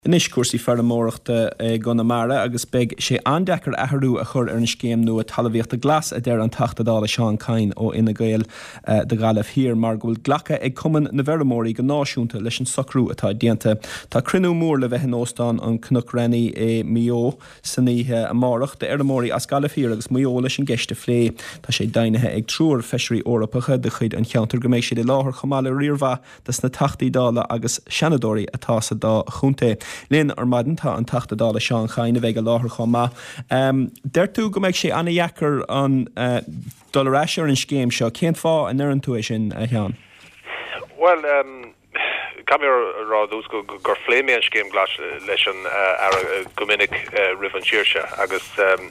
Inis cuasaí fearmóireachta Gunamara agus beag sé andechar athrú a chur ar an scéim nua talmhaíochta glas a d deir an tachtadála Seán Cain ó Ina Gael de Gaillimh hir mar go bhfuil ghlacha ag cumann na bheirmóirí go náisiúnta leis an socrú atá déanta. Tá crinú mór le bheith in óstán an cnuc renny Mio san níthe amárach de Ermóirí as Gaillimh hir agus Mio leis an gceiste phlé. Tá sé dainethe ag trúr feisirí órapacha de chuid an cheantar go méid sé de láthir chomála riormha das na tachtadála agus seanadóirí atá sa dá chunta. Lynn ar madantá an tachtadála Seán Cain a bheith go láthir chomá. Deirtú go méid sé anna dheacair an dulráis ar an scéim seo, cén fá an nuireann tú é sin a cheann? Well, Cam rá dús gur phléimé an scéim glas leis an gomininic rivan tíirse agus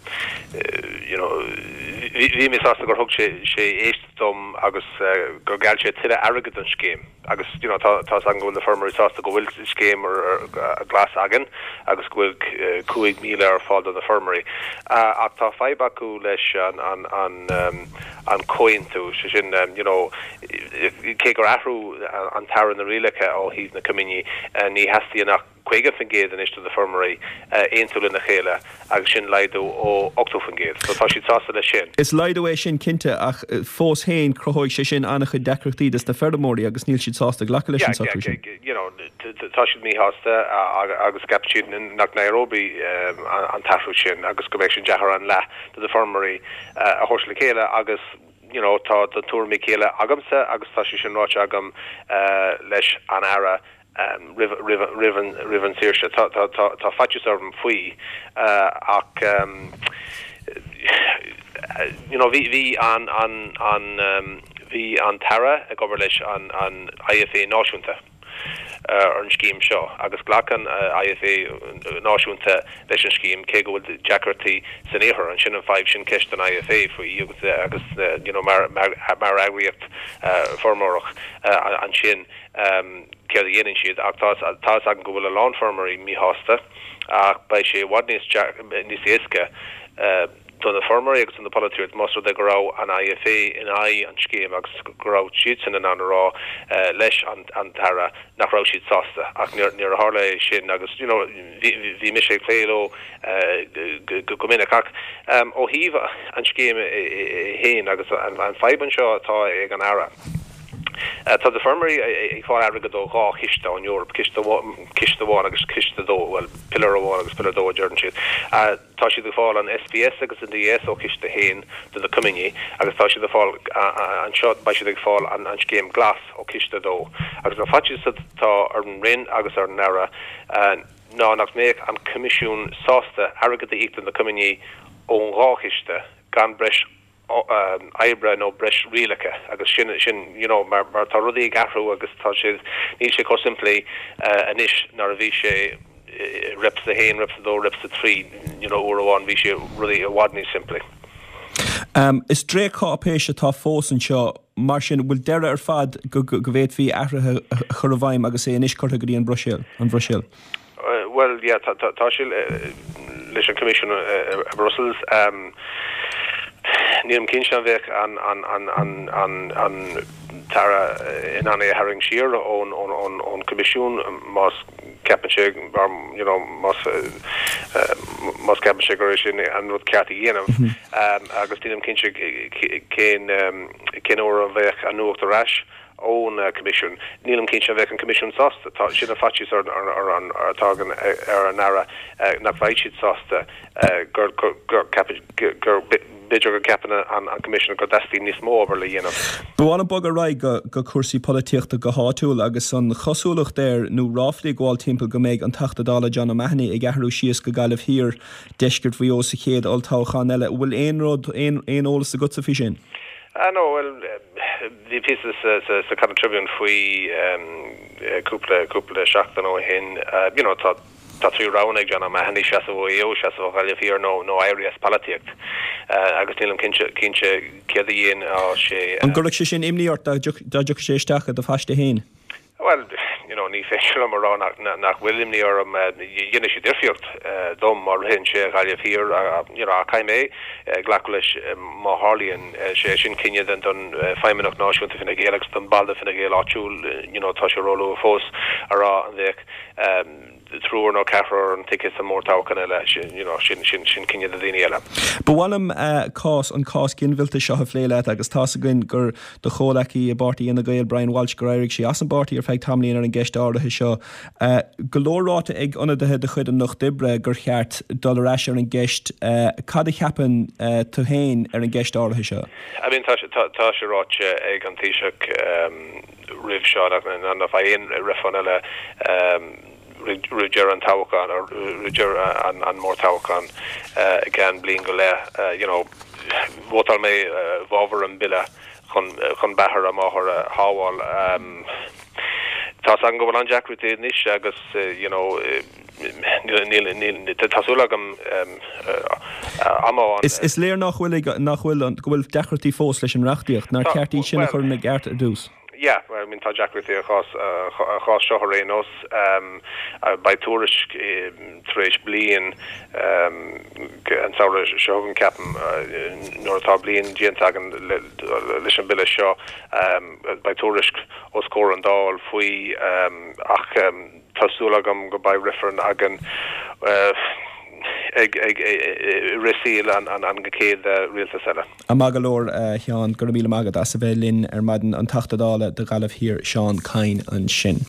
bhí mé sásta gur thug sé éistom agus gur gail sé tuile agad an scéim agus tá an gúil na firmaí sásta go bhfuil scéim ar glas agan agus bhfuil 5,000 ar fád an na firmaí ach tá feibe acu leis an coin tú sin cé gur athrú an taran na rialacha ó híh na cuimhní ní heastíí nach chuige fan géad an iste de firmaí éontúil na chéile agus sin leidú ó 8 fan géad. So tá si tása le sin. Is leidú é sin cinnte ach fós héin crothóid sé sin annach chud decrachtaí na firmóirí agus níl siad sásta ghlacha leis an socrú sin. Tá siad mí hásta agus capisiad nach Nairobi an taifrú sin agus go bhéh sin dechar an le de firmaí a thuirs le chéile agus tá den túr mé chéile agamsa agus tá si sin ráit agam leis an ara rivan tíirse tá faitiús orm faoi ach hí an tara a gobar leis an IFA náisiúnta ar an scíim seo agus ghlachan IFA náisiúnta leis an scíim cé go bhfuil deacartaí san éair an sin an fáibh sin ceist an IFA faoi agus mar agriíocht formórach an sin ceir a dhéanaan siad ach tá an go bhfuil a lán firmaí mí hásta ach bei sé bhhad níos éasca don na firmaí agus an na polítíirt mostra de gorá an IFA in an scéim agus gorá siad san an rá leis an tara nach rá siad sásta ach níor a hála sin agus bhí mis sé léiló go minic ach ó híh an scéim héin agus an feiban seo atá ag an ara. Tá de firmaí ag fá agad ó gá chiiste an Europa ciiste bháin agus ciiste dó well pillar bháin agus pillar dó Jordan siad tá siad de fáil an SBS agus an DS ó ciiste héin do na cuimhní agus tá siad de fáil an seo ba siad ag fáil an scéim glas ó ciiste dó agus an faitiús tá ar an rinn agus ar an nara ná nach méid an comisiún sásta agad ícht na cuimhní ón gá chiiste gan breis ebre nó breis rialacha agus sin mar tá rudí garú agus tá sé níl sé cosimpli anis nar a bhí sé reps a héin reps a dó reps a trí uháin bhí sé rudí a bhhadní simpli. Is dréá péise tá fós an seo mar sin bhfuil deire ar fad go bhéad hí ahrathe chur bhaim agus é inis chuirtha goí an Brusil. Well, yeah, tá sí leis an commission Brussels Níl cinse an bheith an tara in an herring siar ón comisiún más capanse más capanse go sin an rud ceartaí dhéanamh agus tíanam cinse cén ó a bheith an nuacht a rais ón commission. Nílam cinse bheith an commission sásta tá sin a faitiús ar an tágan ar an ara nach bhaid siad sásta gur beidir go ceapanna an commission go dastí níos mó over le dhéanamh. Bháin bag a raig go cuasaí polítíochta go háitiúil agus an chosúlacht déir nó ráflaí gháil timp go méid an tachtadála John O'Mahony ag athrú síos go Gaillimh hir deiscirt bhí os a chéad oltáchan eile bhfuil éon rud éon ólas a go sa fi sin. No, well, the pieces sa kind of tribune faoi cúpla seachtain ó hin tá trí ránig John O'Mahony se ó EO se ó Gaillimh hir nó éirí polítíocht agus nílam cinse céad a dhéon á sé. An gurach sé sin imníart dáideach sé isteach do fáiste héin? Well, ní féisiil marrá nach bhfuilm ní orm dhéine sé dirfiocht dom mar hin sé Gaillimh hir a caiimé ghlacu leis má hálíonn sé sin cinne den don feimmeach náisiúnta finna géalagus don balda finna géal áitiúil tá sé róú fós ará an bheith trúr nó cehar an ticket sa mór tácan eile sin cinenne a daine eile. Bhhailm cás an cás cinmhilta seo a phléile agus tá a gin gur do cholaí a bartaí ina gail Brian Walsh go raibh sé as an bartaí ar feid tamlíonn ar an gceist áirithe seo. Golóráta ag ionadaithe de chuid an nach dibre gur cheart dollaréis ar an gceist cad a cheapan tú héin ar an gceist áirithe seo. I mean tá sé ráte ag an tíiseach rih seo an bhaon rifan eile Ruger an Taucan or Ruger an mór Taucan again blin go le votal me vover an bille chun behar am áhar háwal tá an go an Jack Rutte nis agus tasúlagam amá Is léir nachhfuil gohfuil dechartí fós leis an rachtíocht nar ceartí sinna chur na gceart a dús. Yeah, I mean tá Jack Rutte chás seorénos by tourisk treéis blian an saoire seogan ceapan nóirtá blian díantagan leis an bille seo by tourisk os cór an dáil faoi ach tásúlagam go by rifern agan ag risíl an gacéad rialta sela. A magalór Seán gur míle magad as a bheith linn ar maidin an tachtadála de galamh hir Seán Cain an sin.